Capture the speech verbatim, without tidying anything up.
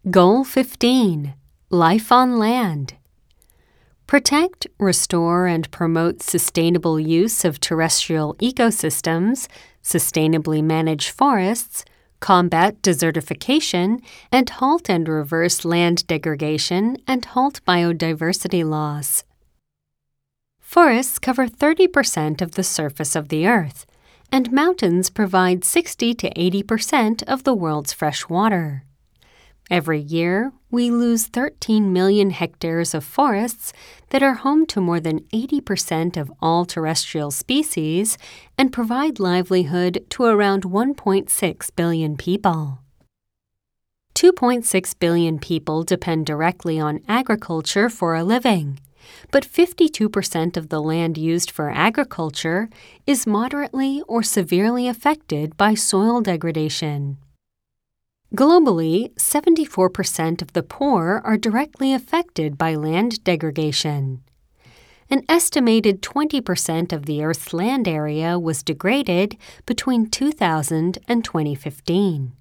Goal fifteen. Life on Land. Protect, restore, and promote sustainable use of terrestrial ecosystems, sustainably manage forests, combat desertification, and halt and reverse land degradation and halt biodiversity loss. Forests cover thirty percent of the surface of the earth, and mountains provide sixty to eighty percent of the world's fresh water. Every year, we lose thirteen million hectares of forests that are home to more than eighty percent of all terrestrial species and provide livelihood to around one point six billion people. two point six billion people depend directly on agriculture for a living, but fifty-two percent of the land used for agriculture is moderately or severely affected by soil degradation. Globally, seventy-four percent of the poor are directly affected by land degradation. An estimated twenty percent of the Earth's land area was degraded between two thousand and twenty fifteen.